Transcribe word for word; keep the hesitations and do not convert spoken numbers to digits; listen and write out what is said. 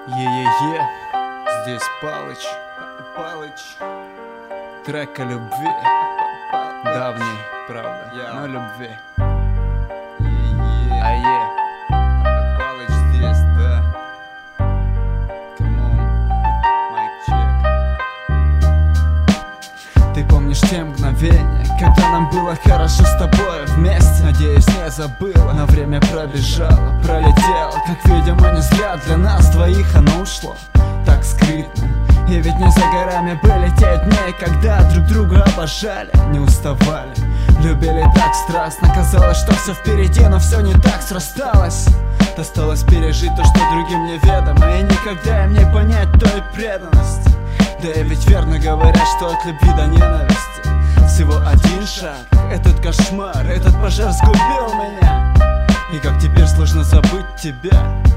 Е-е-е, здесь Палыч, Палыч, трек о любви, давний, правда, но о любви. Е-е, а-е, Палыч здесь, да. Come on, mic check. Ты помнишь те мгновения, когда нам было хорошо с тобой вместе? Надеюсь, не забыла, но время пробежало, пролетело. Как видимо, не зря для нас двоих оно ушло так скрытно. И ведь не за горами были те дни, когда друг друга обожали, не уставали, любили так страстно. Казалось, что все впереди, но все не так срасталось. Досталось пережить то, что другим неведомо, и никогда им не понять той преданности. Да и ведь верно говорят, что от любви до ненависти всего один шаг. Этот кошмар, этот пожар сгубил меня. И как теперь сложно забыть тебя.